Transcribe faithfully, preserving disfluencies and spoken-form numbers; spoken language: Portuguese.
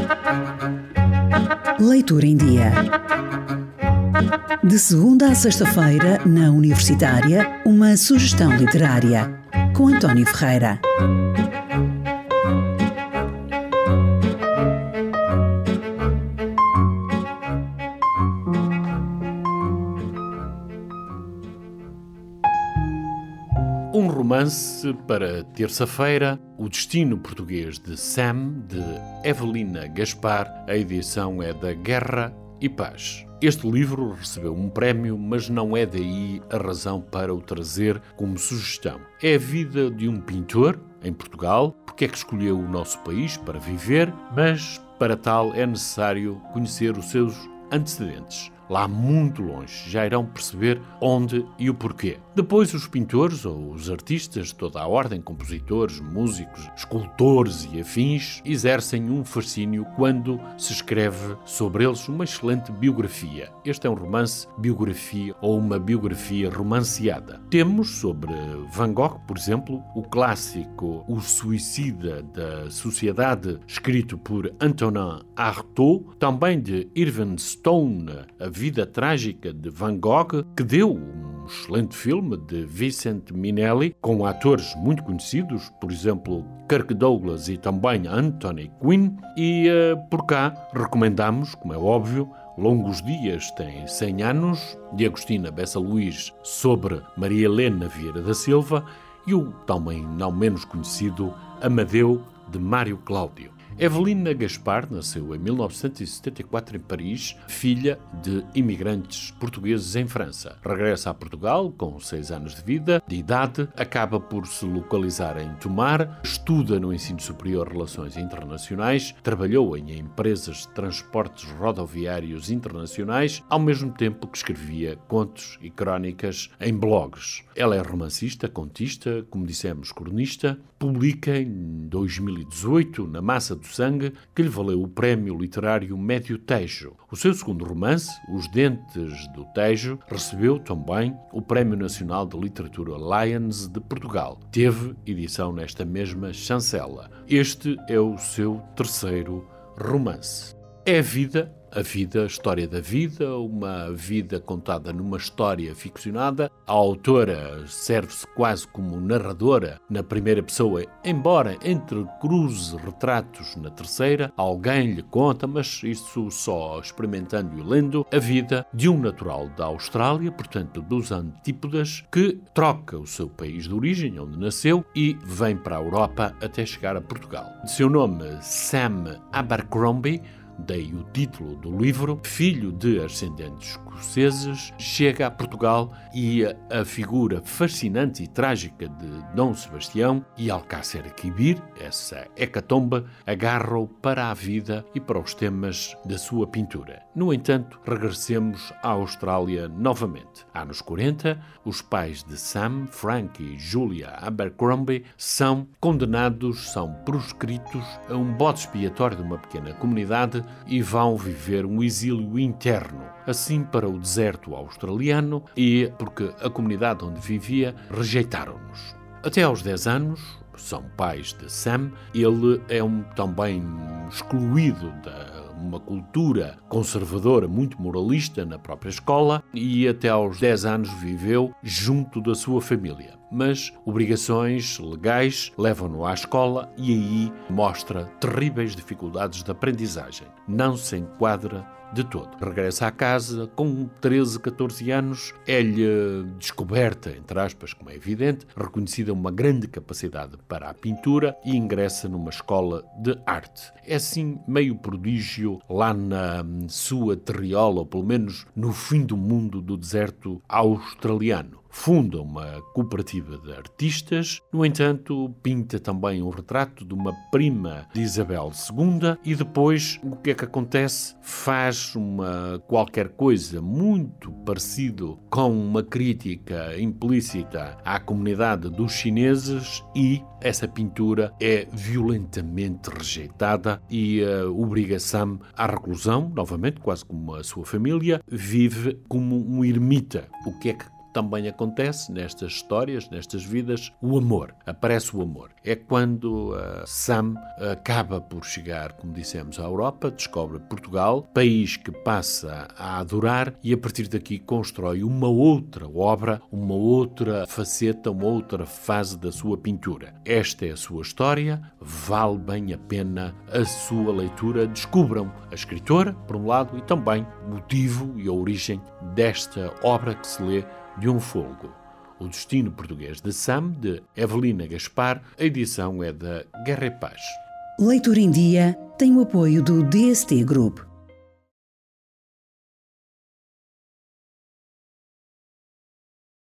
Leitura em Dia. De segunda a sexta-feira, na Universitária, uma sugestão literária, com António Ferreira. Um romance para terça-feira, O Destino Português de Sam, de Evelina Gaspar. A edição é da Guerra e Paz. Este livro recebeu um prémio, mas não é daí a razão para o trazer como sugestão. É a vida de um pintor em Portugal, porque é que escolheu o nosso país para viver, mas para tal é necessário conhecer os seus antecedentes. Lá muito longe, já irão perceber onde e o porquê. Depois os pintores ou os artistas de toda a ordem, compositores, músicos, escultores e afins, exercem um fascínio quando se escreve sobre eles uma excelente biografia. Este é um romance biografia ou uma biografia romanceada. Temos sobre Van Gogh, por exemplo, o clássico O Suicida da Sociedade, escrito por Antonin Artaud, também de Irving Stone, A Vida Trágica de Van Gogh, que deu um excelente filme de Vincent Minnelli, com atores muito conhecidos, por exemplo, Kirk Douglas e também Anthony Quinn, e uh, por cá recomendamos, como é óbvio, Longos Dias tem cem anos, de Agostina Bessa Luís, sobre Maria Helena Vieira da Silva, e o também não menos conhecido Amadeu, de Mário Cláudio. Evelina Gaspar nasceu em mil novecentos e setenta e quatro em Paris, filha de imigrantes portugueses em França. Regressa a Portugal com seis anos de vida, de idade, acaba por se localizar em Tomar, estuda no ensino superior Relações Internacionais, trabalhou em empresas de transportes rodoviários internacionais, ao mesmo tempo que escrevia contos e crónicas em blogs. Ela é romancista, contista, como dissemos, cronista, publica em dois mil e dezoito, Na Massa do Sangue, que lhe valeu o Prémio Literário Médio Tejo. O seu segundo romance, Os Dentes do Tejo, recebeu também o Prémio Nacional de Literatura Lions de Portugal. Teve edição nesta mesma chancela. Este é o seu terceiro romance. É a vida A vida, a história da vida, uma vida contada numa história ficcionada. A autora serve-se quase como narradora na primeira pessoa, embora entrecruze retratos na terceira. Alguém lhe conta, mas isso só experimentando e lendo, a vida de um natural da Austrália, portanto dos antípodas, que troca o seu país de origem, onde nasceu, e vem para a Europa até chegar a Portugal. De seu nome, Sam Abercrombie, daí o título do livro, filho de ascendentes escoceses, chega a Portugal e a, a figura fascinante e trágica de Dom Sebastião e Alcácer Quibir, essa hecatombe, agarra-o para a vida e para os temas da sua pintura. No entanto, regressemos à Austrália novamente. Anos quarenta, os pais de Sam, Frank e Julia Abercrombie, são condenados, são proscritos a um bode expiatório de uma pequena comunidade e vão viver um exílio interno, assim para o deserto australiano, e porque a comunidade onde vivia rejeitaram-nos. Até aos dez anos, são pais de Sam, ele é um, também excluído da uma cultura conservadora, muito moralista na própria escola, e até aos dez anos viveu junto da sua família. Mas obrigações legais levam-no à escola e aí mostra terríveis dificuldades de aprendizagem. Não se enquadra de todo. Regressa à casa com treze, catorze anos, é-lhe descoberta, entre aspas, como é evidente, reconhecida uma grande capacidade para a pintura e ingressa numa escola de arte. É assim meio prodígio lá na sua terriola, ou pelo menos no fim do mundo do deserto australiano. Funda uma cooperativa de artistas, no entanto, pinta também um retrato de uma prima de Isabel segunda e depois, o que é que acontece? Faz uma qualquer coisa muito parecido com uma crítica implícita à comunidade dos chineses e essa pintura é violentamente rejeitada e uh, obriga Sam à reclusão, novamente, quase como a sua família, vive como um ermita. O que é que também acontece nestas histórias, nestas vidas, o amor. Aparece o amor. É quando uh, Sam acaba por chegar, como dissemos, à Europa, descobre Portugal, país que passa a adorar e a partir daqui constrói uma outra obra, uma outra faceta, uma outra fase da sua pintura. Esta é a sua história, vale bem a pena a sua leitura. Descubram a escritora, por um lado, e também o motivo e a origem desta obra que se lê de um fogo. O Destino Português de Sam, de Evelina Gaspar. A edição é da Guerra e Paz. Leitura em Dia tem o apoio do D S T Group.